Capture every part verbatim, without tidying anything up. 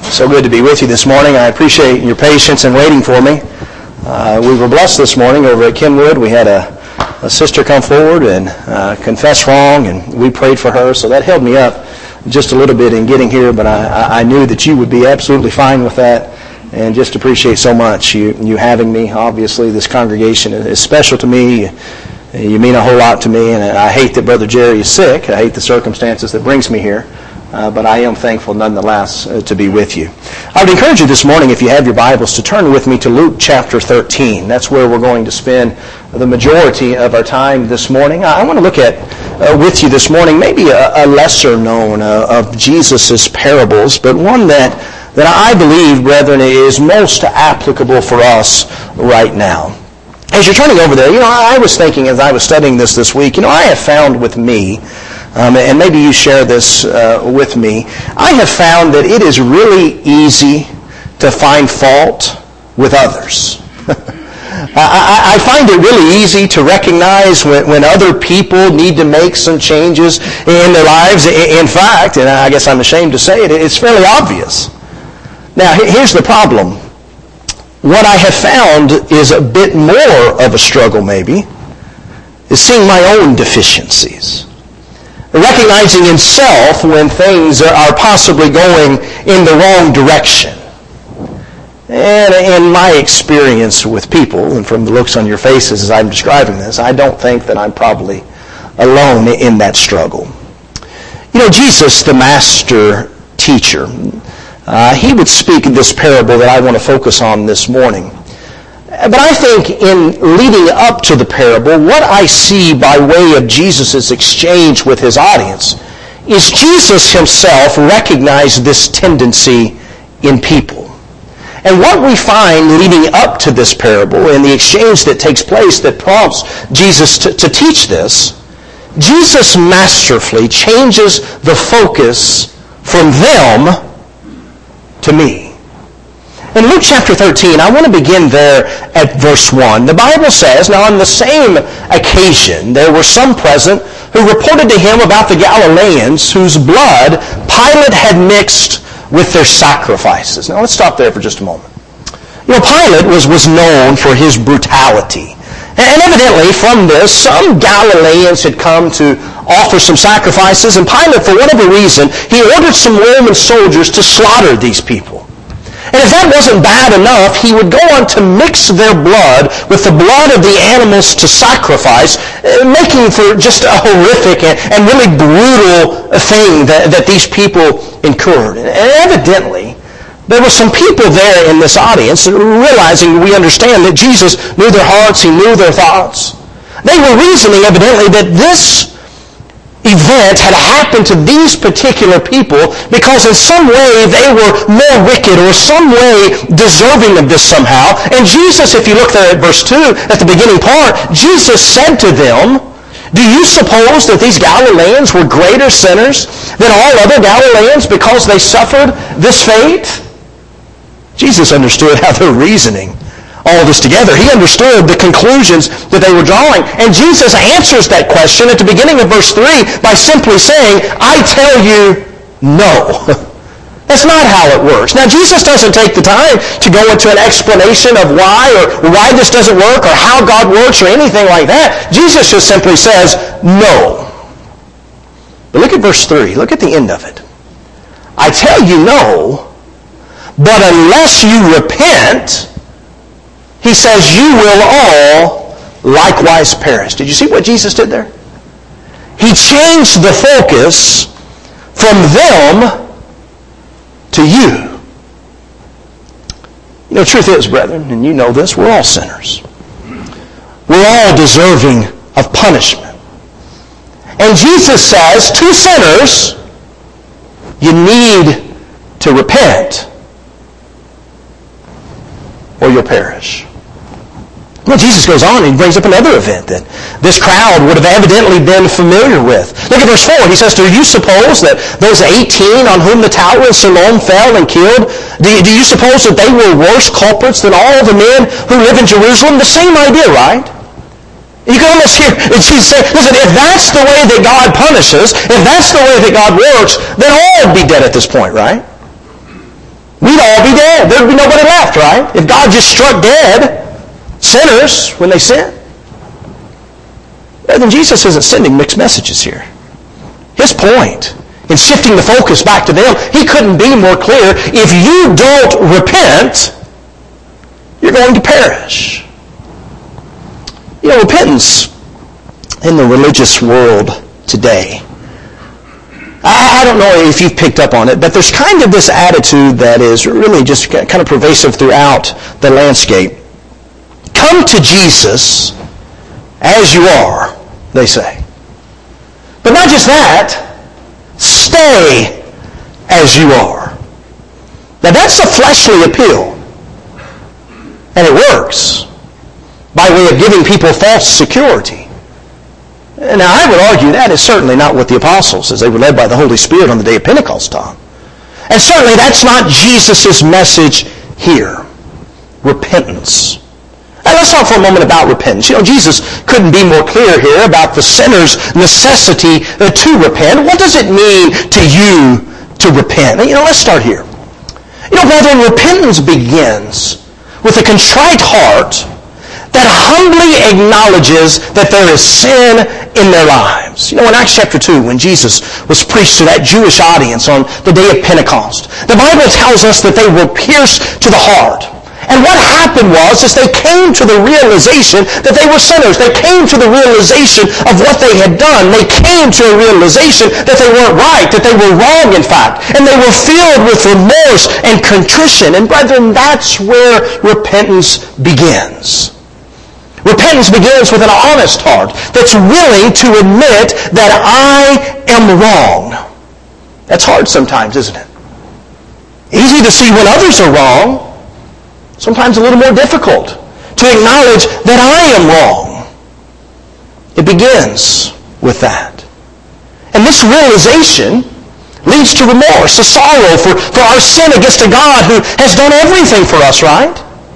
So good to be with you this morning. I appreciate your patience in waiting for me. Uh, we were blessed this morning over at Kenwood. We had a, a sister come forward and uh, confess wrong, and we prayed for her, so that held me up just a little bit in getting here, but I, I knew that you would be absolutely fine with that, and just appreciate so much you, you having me. Obviously, this congregation is special to me. You mean a whole lot to me, and I hate that Brother Jerry is sick. I hate the circumstances that brings me here. Uh, but I am thankful nonetheless uh, to be with you. I would encourage you this morning, if you have your Bibles, to turn with me to Luke chapter thirteen. That's where we're going to spend the majority of our time this morning. I, I want to look at uh, with you this morning maybe a, a lesser known uh, of Jesus' parables, but one that, that I believe, brethren, is most applicable for us right now. As you're turning over there, you know, I, I was thinking as I was studying this this week, you know, I have found with me, Um, and maybe you share this uh, with me, I have found that it is really easy to find fault with others. I, I find it really easy to recognize when, when other people need to make some changes in their lives. In fact, and I guess I'm ashamed to say it, it's fairly obvious. Now, here's the problem. What I have found is a bit more of a struggle, maybe, is seeing my own deficiencies. Recognizing in self when things are possibly going in the wrong direction. And in my experience with people, and from the looks on your faces as I'm describing this, I don't think that I'm probably alone in that struggle. You know, Jesus, the master teacher, uh, he would speak this parable that I want to focus on this morning. But I think in leading up to the parable, what I see by way of Jesus' exchange with his audience is Jesus himself recognized this tendency in people. And what we find leading up to this parable and the exchange that takes place that prompts Jesus to, to teach this, Jesus masterfully changes the focus from them to me. In Luke chapter thirteen, I want to begin there at verse one. The Bible says, now on the same occasion, there were some present who reported to him about the Galileans whose blood Pilate had mixed with their sacrifices. Now let's stop there for just a moment. You know, Pilate was, was known for his brutality. And evidently from this, some Galileans had come to offer some sacrifices, and Pilate, for whatever reason, he ordered some Roman soldiers to slaughter these people. And if that wasn't bad enough, he would go on to mix their blood with the blood of the animals to sacrifice, making for just a horrific and really brutal thing that, that these people incurred. And evidently, there were some people there in this audience, realizing, we understand, that Jesus knew their hearts, he knew their thoughts. They were reasoning, evidently, that this event had happened to these particular people because in some way they were more wicked or some way deserving of this somehow. And Jesus, if you look there at verse two, at the beginning part, Jesus said to them, do you suppose that these Galileans were greater sinners than all other Galileans because they suffered this fate? Jesus understood how they're reasoning all of this together. He understood the conclusions that they were drawing. And Jesus answers that question at the beginning of verse three by simply saying, I tell you, no. That's not how it works. Now, Jesus doesn't take the time to go into an explanation of why or why this doesn't work or how God works or anything like that. Jesus just simply says, no. But look at verse three. Look at the end of it. I tell you, no, but unless you repent, he says, you will all likewise perish. Did you see what Jesus did there? He changed the focus from them to you. You know, the truth is, brethren, and you know this, we're all sinners. We're all deserving of punishment. And Jesus says to sinners, you need to repent or you'll perish. Well, Jesus goes on and he brings up another event that this crowd would have evidently been familiar with. Look at verse four. He says, do you suppose that those eighteen on whom the tower of Siloam fell and killed, do you, do you suppose that they were worse culprits than all the men who live in Jerusalem? The same idea, right? You can almost hear Jesus say, listen, if that's the way that God punishes, if that's the way that God works, then all would be dead at this point, right? all be dead. There would be nobody left, right? If God just struck dead sinners when they sin. Then Jesus isn't sending mixed messages here. His point in shifting the focus back to them, he couldn't be more clear. If you don't repent, you're going to perish. You know, repentance in the religious world today, I don't know if you've picked up on it, but there's kind of this attitude that is really just kind of pervasive throughout the landscape. Come to Jesus as you are, they say. But not just that, stay as you are. Now that's a fleshly appeal. And it works by way of giving people false security. Now, I would argue that is certainly not what the apostles, as they were led by the Holy Spirit on the day of Pentecost, taught. And certainly that's not Jesus' message here. Repentance. Now, let's talk for a moment about repentance. You know, Jesus couldn't be more clear here about the sinner's necessity to repent. What does it mean to you to repent? You know, let's start here. You know, brethren, repentance begins with a contrite heart that humbly acknowledges that there is sin in their lives. You know, in Acts chapter two, when Jesus was preached to that Jewish audience on the day of Pentecost, the Bible tells us that they were pierced to the heart. And what happened was, is they came to the realization that they were sinners. They came to the realization of what they had done. They came to a realization that they weren't right, that they were wrong, in fact. And they were filled with remorse and contrition. And brethren, that's where repentance begins. Repentance begins with an honest heart that's willing to admit that I am wrong. That's hard sometimes, isn't it? Easy to see when others are wrong. Sometimes a little more difficult to acknowledge that I am wrong. It begins with that. And this realization leads to remorse, a sorrow for, for our sin against a God who has done everything for us, right?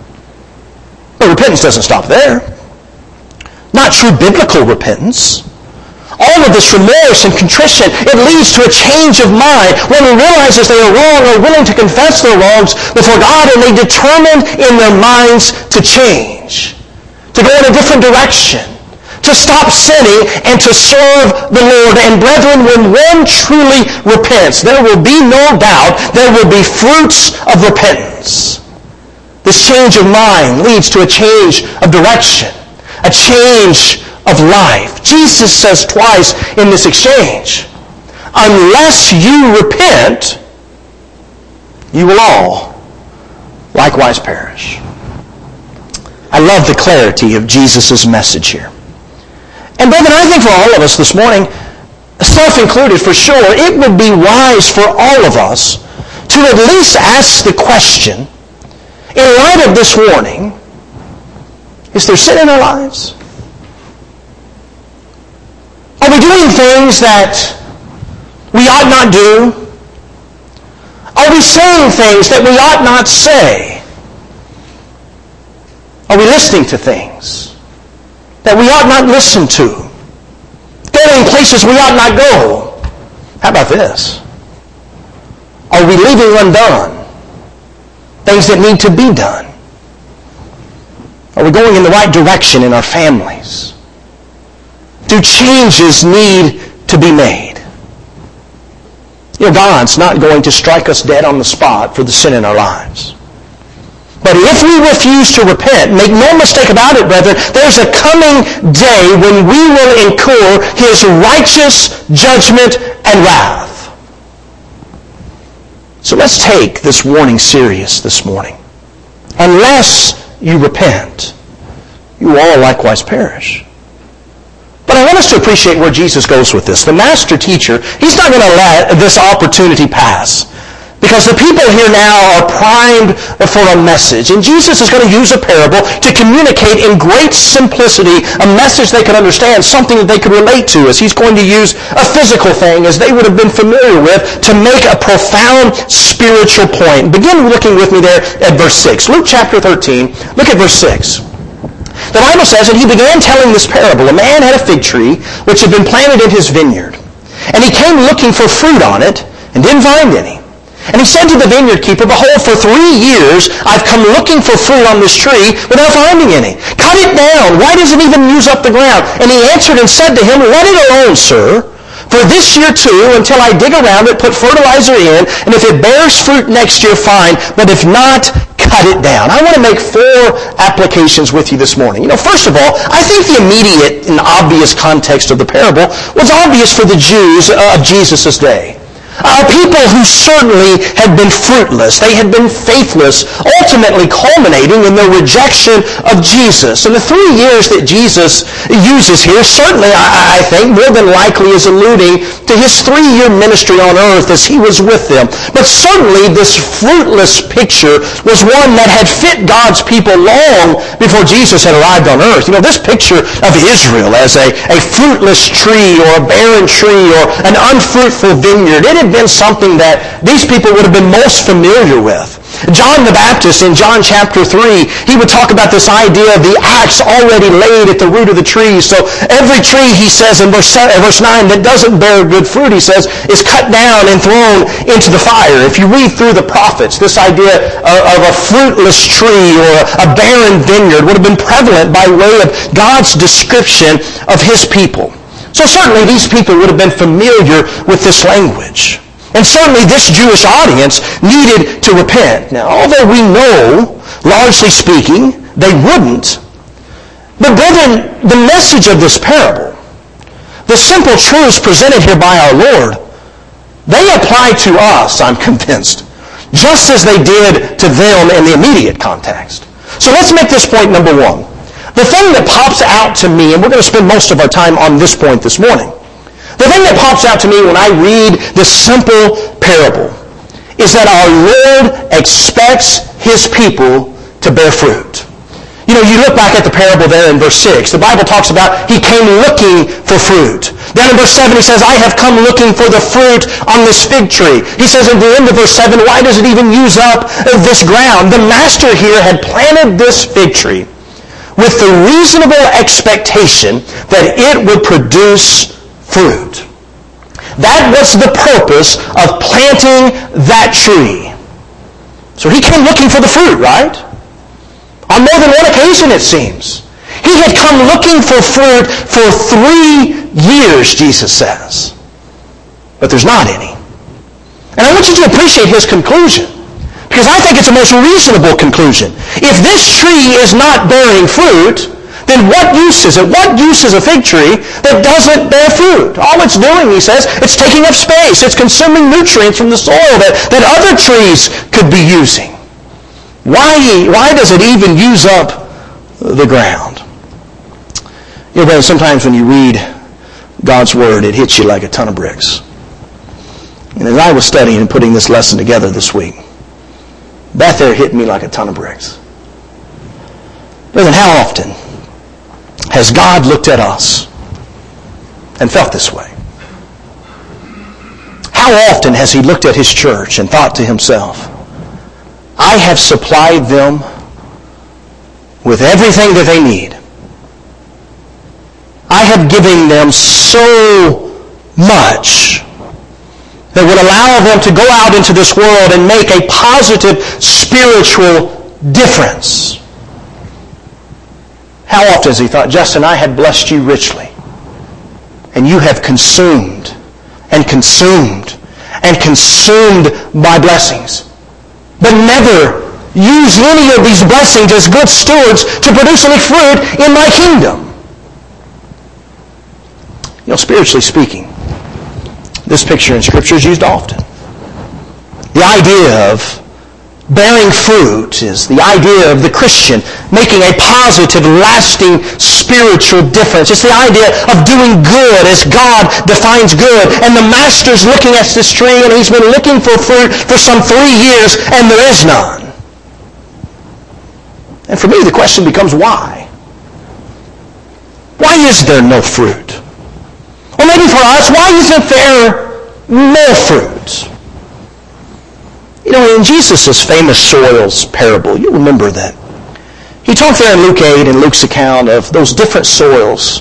But repentance doesn't stop there. Not true biblical repentance. All of this remorse and contrition, it leads to a change of mind. When we realize they are wrong, are willing to confess their wrongs before God, and they determine in their minds to change, to go in a different direction, to stop sinning and to serve the Lord. And brethren, when one truly repents, there will be no doubt there will be fruits of repentance. This change of mind leads to a change of direction, a change of life. Jesus says twice in this exchange, unless you repent, you will all likewise perish. I love the clarity of Jesus' message here. And brethren, I think for all of us this morning, self included for sure, it would be wise for all of us to at least ask the question, in light of this warning, is there sin in our lives? Are we doing things that we ought not do? Are we saying things that we ought not say? Are we listening to things that we ought not listen to? Going places we ought not go? How about this? Are we leaving undone things that need to be done? Are we going in the right direction in our families? Do changes need to be made? You know, God's not going to strike us dead on the spot for the sin in our lives. But if we refuse to repent, make no mistake about it, brethren, there's a coming day when we will incur His righteous judgment and wrath. So let's take this warning serious this morning. Unless you repent, you will all likewise perish. But I want us to appreciate where Jesus goes with this. The master teacher, he's not going to let this opportunity pass. Because the people here now are primed for a message. And Jesus is going to use a parable to communicate in great simplicity a message they could understand, something that they could relate to, as he's going to use a physical thing, as they would have been familiar with, to make a profound spiritual point. Begin looking with me there at verse six. Luke chapter thirteen, look at verse six. The Bible says, and he began telling this parable. A man had a fig tree which had been planted in his vineyard. And he came looking for fruit on it and didn't find any. And he said to the vineyard keeper, behold, for three years I've come looking for fruit on this tree without finding any. Cut it down. Why does it even use up the ground? And he answered and said to him, let it alone, sir. For this year too, until I dig around it, put fertilizer in, and if it bears fruit next year, fine. But if not, cut it down. I want to make four applications with you this morning. You know, first of all, I think the immediate and obvious context of the parable was obvious for the Jews of Jesus' day. Uh, people who certainly had been fruitless. They had been faithless, ultimately culminating in their rejection of Jesus. And the three years that Jesus uses here, certainly, I, I think, more than likely is alluding to his three-year ministry on earth as he was with them. But certainly this fruitless picture was one that had fit God's people long before Jesus had arrived on earth. You know, this picture of Israel as a, a fruitless tree or a barren tree or an unfruitful vineyard, it had been something that these people would have been most familiar with. John the Baptist in John chapter three, he would talk about this idea of the axe already laid at the root of the tree. So every tree, he says in verse nine, that doesn't bear good fruit, he says, is cut down and thrown into the fire. If you read through the prophets, this idea of a fruitless tree or a barren vineyard would have been prevalent by way of God's description of his people. So certainly these people would have been familiar with this language. And certainly this Jewish audience needed to repent. Now, although we know, largely speaking, they wouldn't, but brethren, the message of this parable, the simple truths presented here by our Lord, they apply to us, I'm convinced, just as they did to them in the immediate context. So let's make this point number one. The thing that pops out to me, and we're going to spend most of our time on this point this morning, the thing that pops out to me when I read this simple parable is that our Lord expects his people to bear fruit. You know, you look back at the parable there in verse six. The Bible talks about he came looking for fruit. Then in verse seven he says, I have come looking for the fruit on this fig tree. He says at the end of verse seven, why does it even use up this ground? The master here had planted this fig tree with the reasonable expectation that it would produce fruit. That was the purpose of planting that tree. So he came looking for the fruit, right? On more than one occasion, it seems. He had come looking for fruit for three years, Jesus says. But there's not any. And I want you to appreciate his conclusion, because I think it's a most reasonable conclusion. If this tree is not bearing fruit, then what use is it? What use is a fig tree that doesn't bear fruit? All it's doing, he says, it's taking up space. It's consuming nutrients from the soil that, that other trees could be using. Why, why does it even use up the ground? You know, sometimes when you read God's Word, it hits you like a ton of bricks. And as I was studying and putting this lesson together this week, that there hit me like a ton of bricks. Brethren, how often has God looked at us and felt this way? How often has he looked at his church and thought to himself, I have supplied them with everything that they need. I have given them so much that would allow them to go out into this world and make a positive spiritual difference. How often has he thought, Justin, I had blessed you richly, and you have consumed and consumed and consumed my blessings, but never used any of these blessings as good stewards to produce any fruit in my kingdom. You know, spiritually speaking, this picture in Scripture is used often. The idea of bearing fruit is the idea of the Christian making a positive, lasting spiritual difference. It's the idea of doing good as God defines good. And the master's looking at this tree and he's been looking for fruit for some three years and there is none. And for me the question becomes why? Why is there no fruit? Or maybe for us, why isn't there more fruit? You know, in Jesus' famous soils parable, you remember that. He talked there in Luke eight, in Luke's account, of those different soils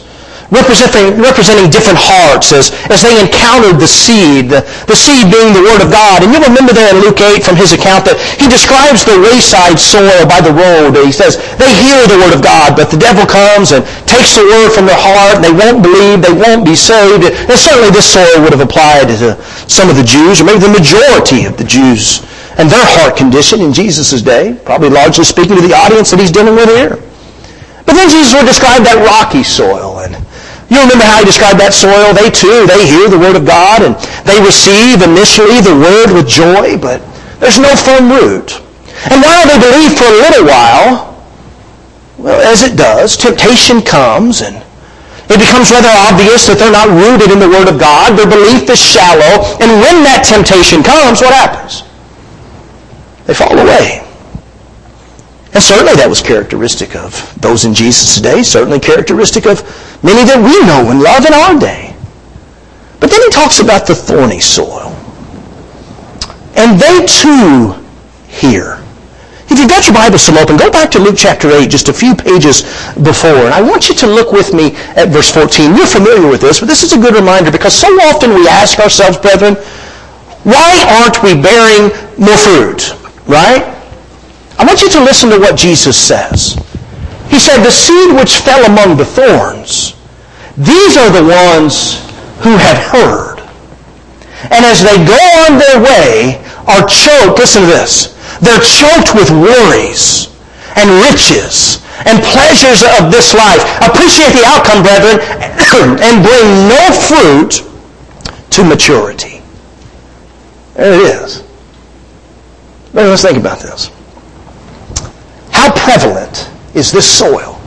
representing, representing different hearts as, as they encountered the seed, the, the seed being the Word of God. And you'll remember there in Luke eight from his account that he describes the wayside soil by the road. He says, they hear the Word of God, but the devil comes and takes the Word from their heart, and they won't believe, they won't be saved. And certainly this soil would have applied to some of the Jews, or maybe the majority of the Jews, and their heart condition in Jesus' day, probably largely speaking to the audience that he's dealing with here. But then Jesus would describe that rocky soil, and you remember how he described that soil? They too, they hear the Word of God, and they receive initially the Word with joy, but there's no firm root. And while they believe for a little while, well, as it does, temptation comes, and it becomes rather obvious that they're not rooted in the Word of God. Their belief is shallow, and when that temptation comes, what happens? They fall away. And certainly that was characteristic of those in Jesus' day, certainly characteristic of many that we know and love in our day. But then he talks about the thorny soil. And they too hear. If you've got your Bible still open, go back to Luke chapter eight, just a few pages before. And I want you to look with me at verse fourteen. You're familiar with this, but this is a good reminder because so often we ask ourselves, brethren, why aren't we bearing more fruit? Right? I want you to listen to what Jesus says. He said, the seed which fell among the thorns, these are the ones who have heard. And as they go on their way, are choked, listen to this, they're choked with worries and riches and pleasures of this life. Appreciate the outcome, brethren, and bring no fruit to maturity. There it is. But let's think about this. How prevalent is this soil?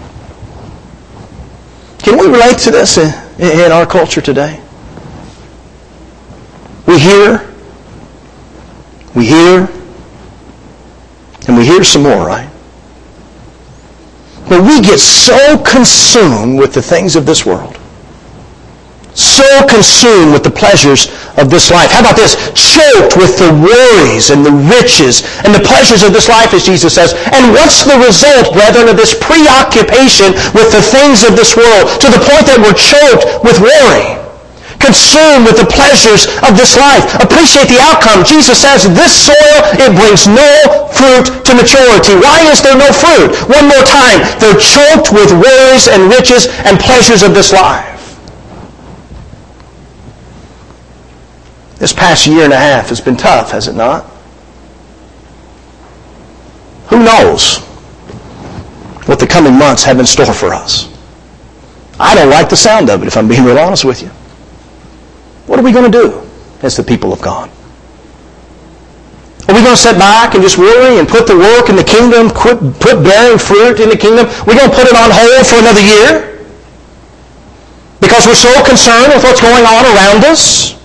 Can we relate to this in, in our culture today? We hear, we hear, and we hear some more, right? But we get so consumed with the things of this world. So consumed with the pleasures of this life. How about this? Choked with the worries and the riches and the pleasures of this life, as Jesus says. And what's the result, brethren, of this preoccupation with the things of this world to the point that we're choked with worry? Consumed with the pleasures of this life. Appreciate the outcome. Jesus says, this soil, it brings no fruit to maturity. Why is there no fruit? One more time. They're choked with worries and riches and pleasures of this life. This past year and a half has been tough, has it not? Who knows what the coming months have in store for us? I don't like the sound of it, if I'm being real honest with you. What are we going to do as the people of God? Are we going to sit back and just worry and put the work in the kingdom, quit, put bearing fruit in the kingdom? We're going to put it on hold for another year? Because we're so concerned with what's going on around us?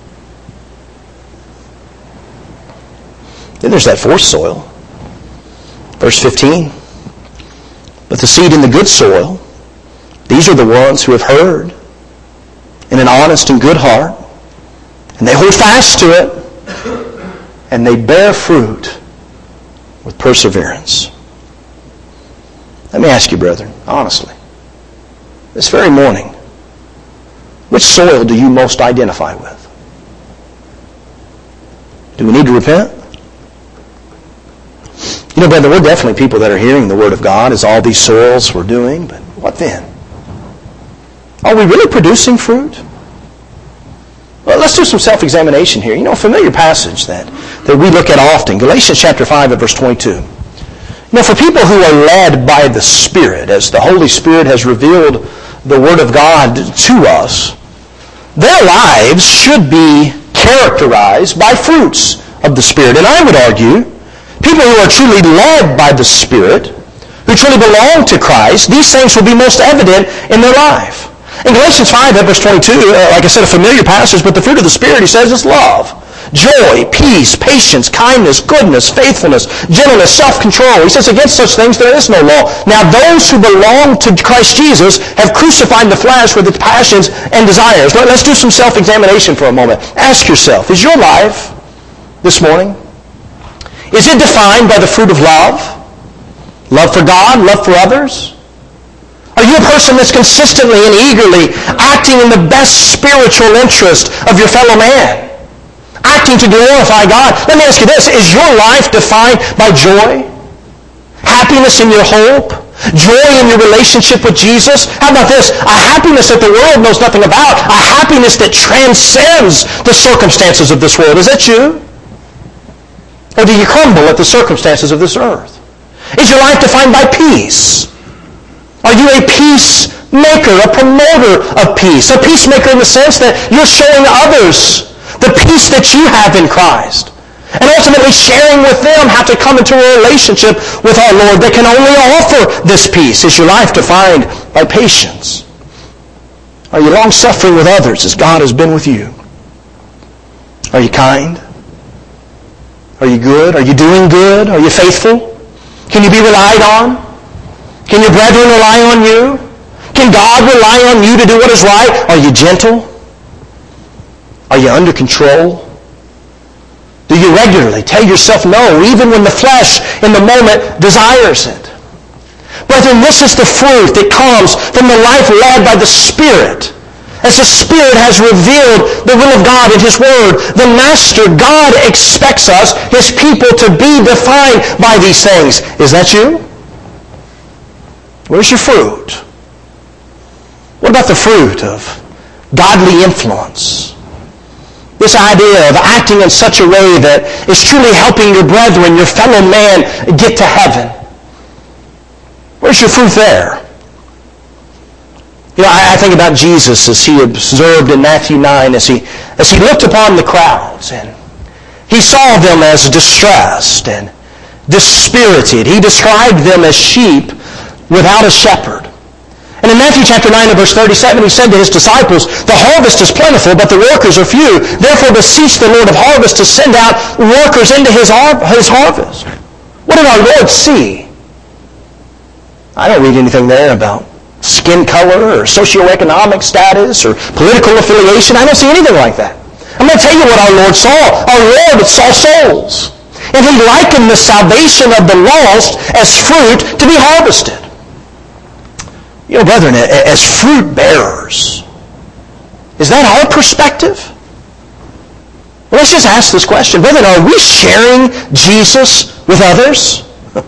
Then there's that fourth soil. Verse fifteen. But the seed in the good soil, these are the ones who have heard in an honest and good heart, and they hold fast to it, and they bear fruit with perseverance. Let me ask you, brethren, honestly, this very morning, which soil do you most identify with? Do we need to repent? You know, brethren, we're definitely people that are hearing the Word of God as all these soils we're doing, but what then? Are we really producing fruit? Well, let's do some self-examination here. You know, a familiar passage that, that we look at often, Galatians chapter five and verse twenty-two. You know, for people who are led by the Spirit, as the Holy Spirit has revealed the Word of God to us, their lives should be characterized by fruits of the Spirit. And I would argue, people who are truly led by the Spirit, who truly belong to Christ, these things will be most evident in their life. In Galatians five, verse twenty-two, uh, like I said, a familiar passage, but the fruit of the Spirit, he says, is love, joy, peace, patience, kindness, goodness, faithfulness, gentleness, self-control. He says, against such things there is no law. Now those who belong to Christ Jesus have crucified the flesh with its passions and desires. Let's do some self-examination for a moment. Ask yourself, is your life this morning, is it defined by the fruit of love? Love for God, love for others? Are you a person that's consistently and eagerly acting in the best spiritual interest of your fellow man? Acting to glorify God? Let me ask you this. Is your life defined by joy? Happiness in your hope? Joy in your relationship with Jesus? How about this? A happiness that the world knows nothing about. A happiness that transcends the circumstances of this world. Is that you? Or do you crumble at the circumstances of this earth? Is your life defined by peace? Are you a peacemaker, a promoter of peace? A peacemaker in the sense that you're showing others the peace that you have in Christ. And ultimately sharing with them how to come into a relationship with our Lord that can only offer this peace. Is your life defined by patience? Are you long-suffering with others as God has been with you? Are you kind? Are you good? Are you doing good? Are you faithful? Can you be relied on? Can your brethren rely on you? Can God rely on you to do what is right? Are you gentle? Are you under control? Do you regularly tell yourself no, even when the flesh in the moment desires it? Brethren, this is the fruit that comes from the life led by the Spirit. As the Spirit has revealed the will of God in His Word, the Master, God, expects us, His people, to be defined by these things. Is that you? Where's your fruit? What about the fruit of godly influence? This idea of acting in such a way that is truly helping your brethren, your fellow man, get to heaven. Where's your fruit there? You know, I, I think about Jesus as He observed in Matthew nine, as he, as he looked upon the crowds, and He saw them as distressed and dispirited. He described them as sheep without a shepherd. And in Matthew chapter nine and verse thirty-seven, He said to His disciples, "The harvest is plentiful, but the workers are few. Therefore beseech the Lord of harvest to send out workers into His, har- his harvest." What did our Lord see? I don't read anything there about skin color or socioeconomic status or political affiliation. I don't see anything like that. I'm going to tell you what our Lord saw. Our Lord saw souls. And He likened the salvation of the lost as fruit to be harvested. You know, brethren, as fruit bearers, is that our perspective? Well, let's just ask this question. Brethren, are we sharing Jesus with others?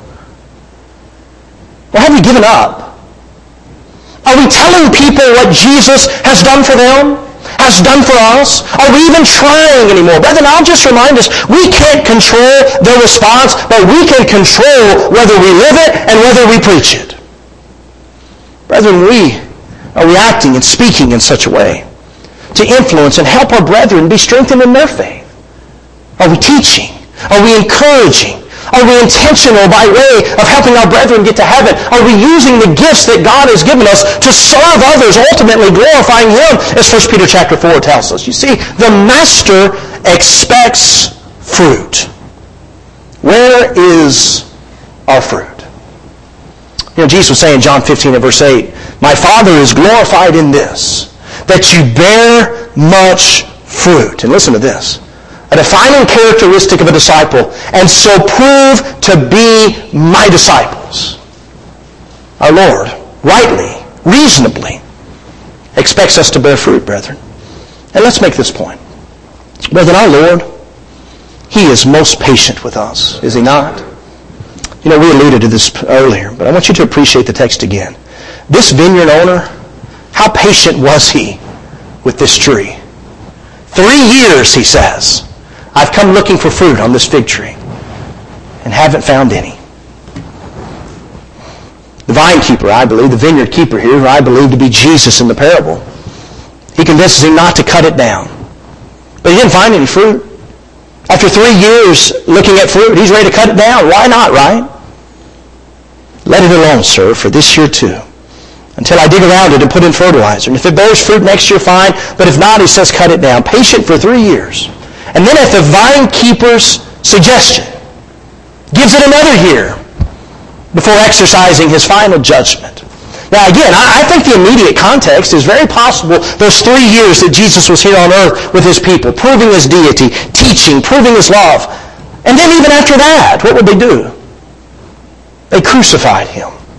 Or have we given up? Are we telling people what Jesus has done for them? Has done for us? Are we even trying anymore? Brethren, I'll just remind us, we can't control their response, but we can control whether we live it and whether we preach it. Brethren, we are reacting and speaking in such a way to influence and help our brethren be strengthened in their faith. Are we teaching? Are we encouraging? Are we intentional by way of helping our brethren get to heaven? Are we using the gifts that God has given us to serve others, ultimately glorifying Him, as First Peter chapter four tells us? You see, the Master expects fruit. Where is our fruit? You know, Jesus was saying in John fifteen and verse eight, "My Father is glorified in this, that you bear much fruit." And listen to this. A defining characteristic of a disciple, "and so prove to be my disciples." Our Lord, rightly, reasonably, expects us to bear fruit, brethren. And let's make this point. Brethren, our Lord, He is most patient with us, is He not? You know, we alluded to this earlier, but I want you to appreciate the text again. This vineyard owner, how patient was he with this tree? Three years, he says, "I've come looking for fruit on this fig tree and haven't found any." The vine keeper, I believe, the vineyard keeper here, who I believe to be Jesus in the parable, He convinces him not to cut it down. But he didn't find any fruit. After three years looking at fruit, he's ready to cut it down. Why not, right? "Let it alone, sir, for this year too, until I dig around it and put in fertilizer. And if it bears fruit next year, fine. But if not," he says, "cut it down." Patient for three years. And then at the vine keeper's suggestion, gives it another year before exercising his final judgment. Now again, I think the immediate context is very possible those three years that Jesus was here on earth with His people, proving His deity, teaching, proving His love. And then even after that, what would they do? They crucified Him.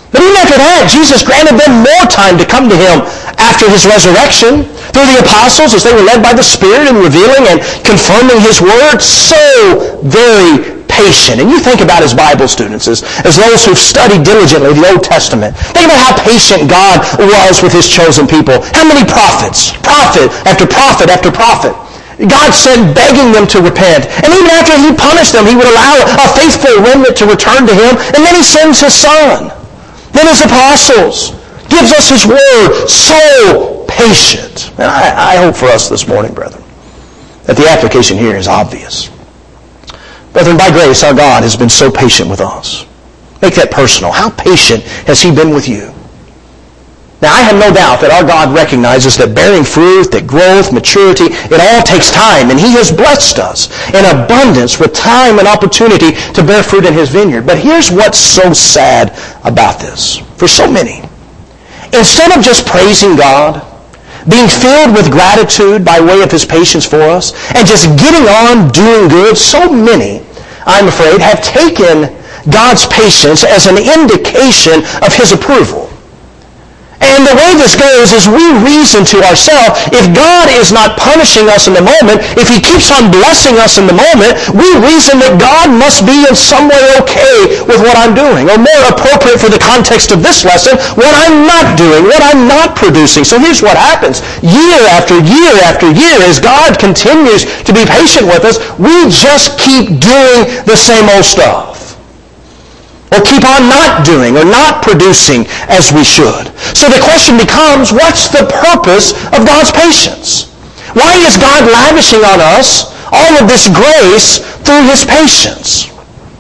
But even after that, Jesus granted them more time to come to him after his resurrection through the apostles as they were led by the Spirit and revealing and confirming his word. So very patient. And you think about his Bible students as, as those who've studied diligently the Old Testament. Think about how patient God was with his chosen people. How many prophets? Prophet after prophet after prophet. God sent begging them to repent. And even after he punished them, he would allow a faithful remnant to return to him. And then he sends his Son. Then his apostles. Gives us his word. So patient. And I, I hope for us this morning, brethren, that the application here is obvious. Brethren, by grace, our God has been so patient with us. Make that personal. How patient has he been with you? Now, I have no doubt that our God recognizes that bearing fruit, that growth, maturity, it all takes time. And he has blessed us in abundance with time and opportunity to bear fruit in his vineyard. But here's what's so sad about this. For so many, instead of just praising God, being filled with gratitude by way of his patience for us, and just getting on doing good, so many, I'm afraid, have taken God's patience as an indication of his approval. And the way this goes is we reason to ourselves, if God is not punishing us in the moment, if he keeps on blessing us in the moment, we reason that God must be in some way okay with what I'm doing. Or more appropriate for the context of this lesson, what I'm not doing, what I'm not producing. So here's what happens. Year after year after year, as God continues to be patient with us, we just keep doing the same old stuff. Or keep on not doing or not producing as we should. So the question becomes, what's the purpose of God's patience? Why is God lavishing on us all of this grace through his patience?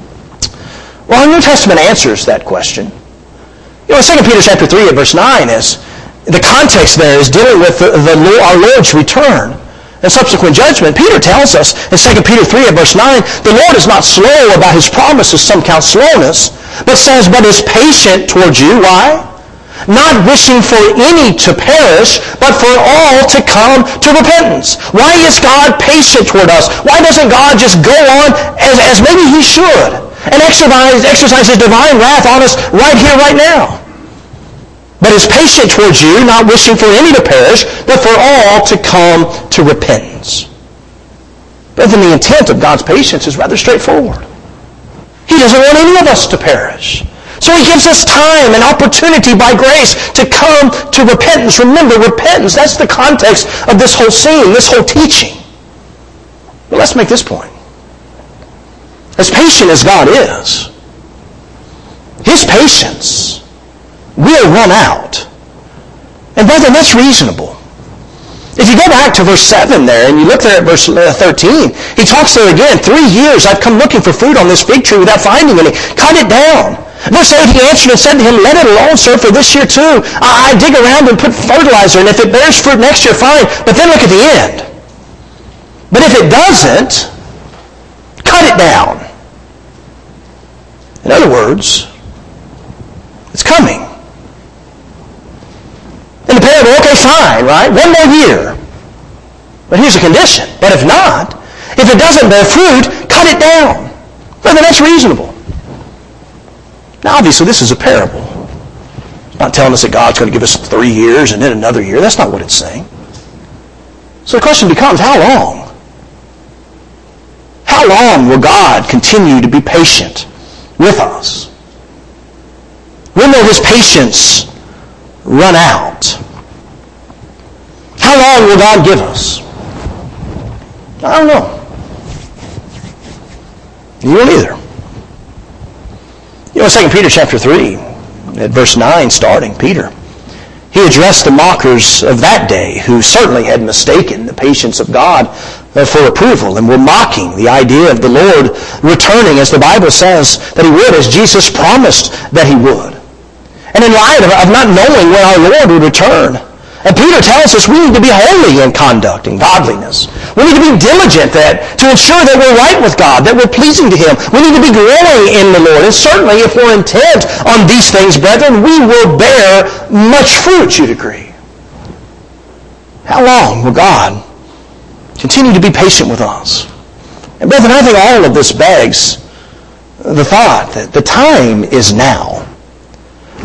Well, the New Testament answers that question. You know, in Second Peter chapter three at verse nine, is the context there is dealing with the, the, our Lord's return and subsequent judgment. Peter tells us in Second Peter three at verse nine, the Lord is not slow about his promises, some count slowness, but says, but is patient towards you. Why? Not wishing for any to perish, but for all to come to repentance. Why is God patient toward us? Why doesn't God just go on as, as maybe he should and exercise, exercise his divine wrath on us right here, right now? But is patient towards you, not wishing for any to perish, but for all to come to repentance. But then the intent of God's patience is rather straightforward. He doesn't want any of us to perish. So he gives us time and opportunity by grace to come to repentance. Remember, repentance, that's the context of this whole scene, this whole teaching. But let's make this point. As patient as God is, his patience will run out. And brethren, that's reasonable. If you go back to verse seven there, and you look there at verse thirteen, he talks there again, three years I've come looking for fruit on this fig tree without finding any. Cut it down. Verse eight, he answered and said to him, let it alone, sir, for this year too. I, I dig around and put fertilizer, and if it bears fruit next year, fine. But then look at the end. But if it doesn't, cut it down. In other words, it's coming. In the parable, okay, fine, right? One more year. But here's a condition. But if not, if it doesn't bear fruit, cut it down. Brother, that's reasonable. Now, obviously, this is a parable. It's not telling us that God's going to give us three years and then another year. That's not what it's saying. So the question becomes, how long? How long will God continue to be patient with us? When will his patience run out? How long will God give us? I don't know. You don't either. You know, Second Peter chapter three, at verse nine starting, Peter, he addressed the mockers of that day who certainly had mistaken the patience of God for approval and were mocking the idea of the Lord returning, as the Bible says that he would, as Jesus promised that he would. And in light of, of not knowing when our Lord would return, and Peter tells us we need to be holy in conduct and godliness. We need to be diligent that, to ensure that we're right with God, that we're pleasing to him. We need to be growing in the Lord. And certainly if we're intent on these things, brethren, we will bear much fruit, you'd agree. How long will God continue to be patient with us? And brethren, I think all of this begs the thought that the time is now.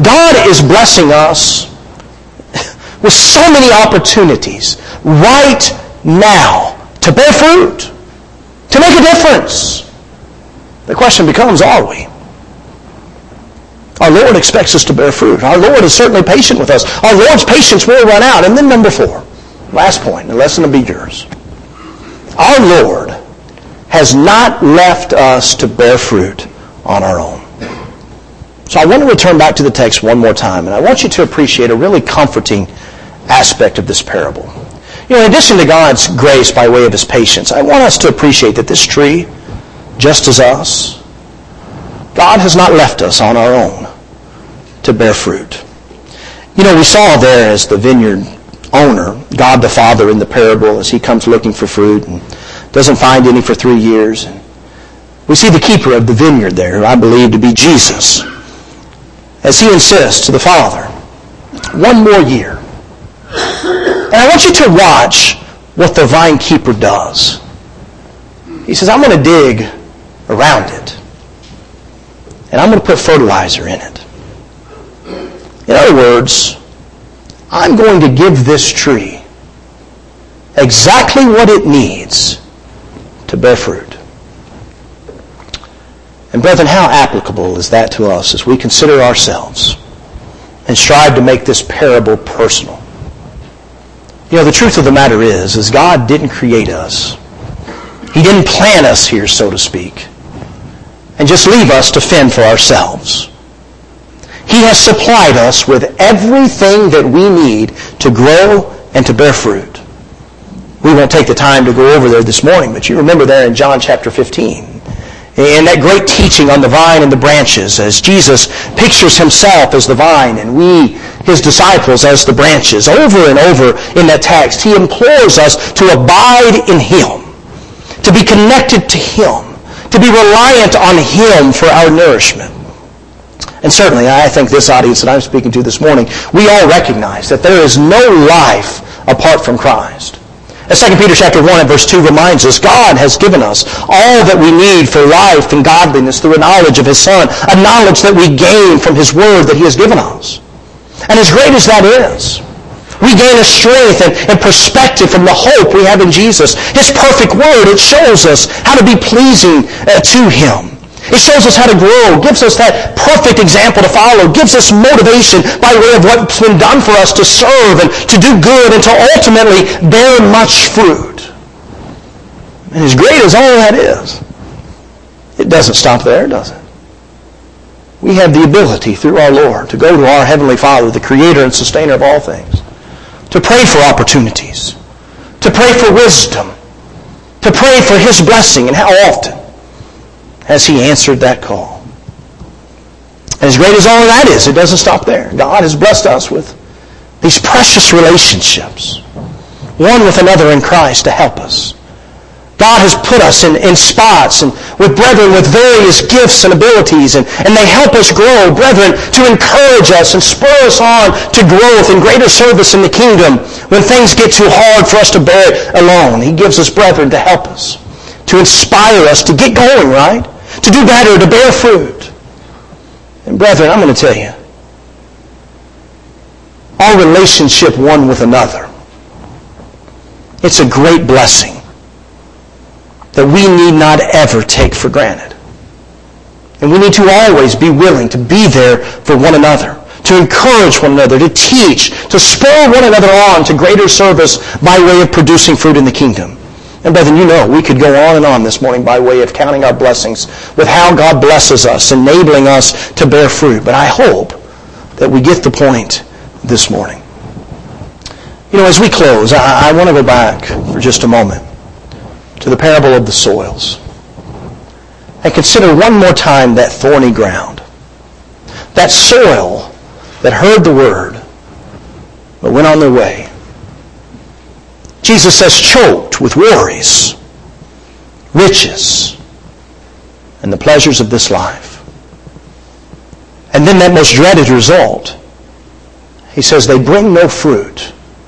God is blessing us with so many opportunities right now to bear fruit, to make a difference. The question becomes, are we? Our Lord expects us to bear fruit. Our Lord is certainly patient with us. Our Lord's patience will run out. And then number four, last point, the lesson will be yours. Our Lord has not left us to bear fruit on our own. So I want to return back to the text one more time, and I want you to appreciate a really comforting aspect of this parable. You know, in addition to God's grace by way of His patience, I want us to appreciate that this tree, just as us, God has not left us on our own to bear fruit. You know, we saw there as the vineyard owner, God the Father in the parable, as He comes looking for fruit and doesn't find any for three years. And we see the keeper of the vineyard there, who I believe to be Jesus, as He insists to the Father, one more year. And I want you to watch what the vine keeper does. He says, I'm going to dig around it. And I'm going to put fertilizer in it. In other words, I'm going to give this tree exactly what it needs to bear fruit. And brethren, how applicable is that to us as we consider ourselves and strive to make this parable personal? You know, the truth of the matter is, is God didn't create us. He didn't plant us here, so to speak, and just leave us to fend for ourselves. He has supplied us with everything that we need to grow and to bear fruit. We won't take the time to go over there this morning, but you remember there in John chapter fifteen, in that great teaching on the vine and the branches, as Jesus pictures Himself as the vine and we, His disciples, as the branches. Over and over in that text, He implores us to abide in Him, to be connected to Him, to be reliant on Him for our nourishment. And certainly, I think this audience that I'm speaking to this morning, we all recognize that there is no life apart from Christ. As Second Peter chapter one and verse two reminds us, God has given us all that we need for life and godliness through a knowledge of His Son, a knowledge that we gain from His Word that He has given us. And as great as that is, we gain a strength and, and perspective from the hope we have in Jesus. His perfect Word, it shows us how to be pleasing uh, to Him. It shows us how to grow, gives us that perfect example to follow, gives us motivation by way of what's been done for us to serve and to do good and to ultimately bear much fruit. And as great as all that is, it doesn't stop there, does it? We have the ability through our Lord to go to our Heavenly Father, the Creator and Sustainer of all things, to pray for opportunities, to pray for wisdom, to pray for His blessing. And how often has He answered that call? And as great as all of that is, it doesn't stop there. God has blessed us with these precious relationships, one with another in Christ, to help us. God has put us in, in spots and with brethren with various gifts and abilities, and, and they help us grow. Brethren, to encourage us and spur us on to growth and greater service in the kingdom when things get too hard for us to bear it alone. He gives us brethren to help us, to inspire us to get going, right? To do better, to bear fruit. And brethren, I'm going to tell you, our relationship one with another, it's a great blessing that we need not ever take for granted. And we need to always be willing to be there for one another, to encourage one another, to teach, to spur one another on to greater service by way of producing fruit in the kingdom. And brethren, you know, we could go on and on this morning by way of counting our blessings with how God blesses us, enabling us to bear fruit. But I hope that we get the point this morning. You know, as we close, I, I want to go back for just a moment to the parable of the soils and consider one more time that thorny ground, that soil that heard the word but went on their way. Jesus says, choked with worries, riches, and the pleasures of this life. And then that most dreaded result, He says, they bring no fruit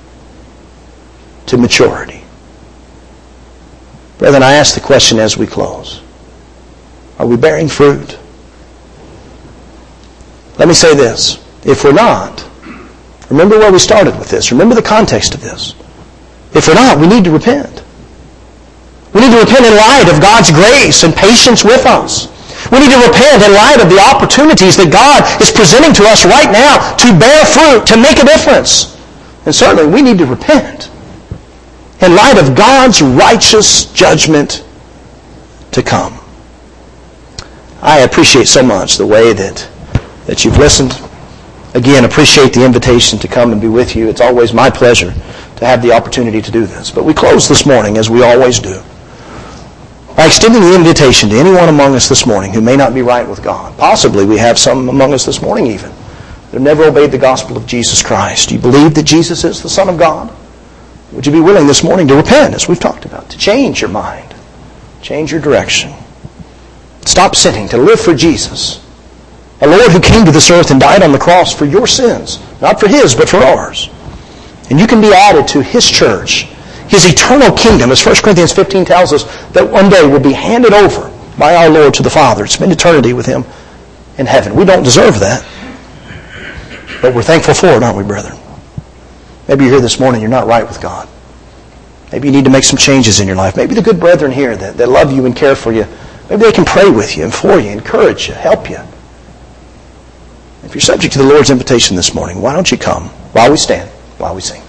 to maturity. Brethren, I ask the question as we close. Are we bearing fruit? Let me say this. If we're not, remember where we started with this. Remember the context of this. If we're not, we need to repent. We need to repent in light of God's grace and patience with us. We need to repent in light of the opportunities that God is presenting to us right now to bear fruit, to make a difference. And certainly we need to repent in light of God's righteous judgment to come. I appreciate so much the way that, that you've listened. Again, appreciate the invitation to come and be with you. It's always my pleasure to have the opportunity to do this. But we close this morning, as we always do, by extending the invitation to anyone among us this morning who may not be right with God. Possibly we have some among us this morning even that have never obeyed the gospel of Jesus Christ. Do you believe that Jesus is the Son of God? Would you be willing this morning to repent, as we've talked about, to change your mind, change your direction, stop sinning, to live for Jesus, a Lord who came to this earth and died on the cross for your sins, not for His, but for ours. And you can be added to His church, His eternal kingdom, as First Corinthians fifteen tells us, that one day will be handed over by our Lord to the Father. Spend eternity with Him in heaven. We don't deserve that, but we're thankful for it, aren't we, brethren? Maybe you're here this morning, you're not right with God. Maybe you need to make some changes in your life. Maybe the good brethren here that, that love you and care for you, maybe they can pray with you and for you, encourage you, help you. If you're subject to the Lord's invitation this morning, why don't you come while we stand, while we sing?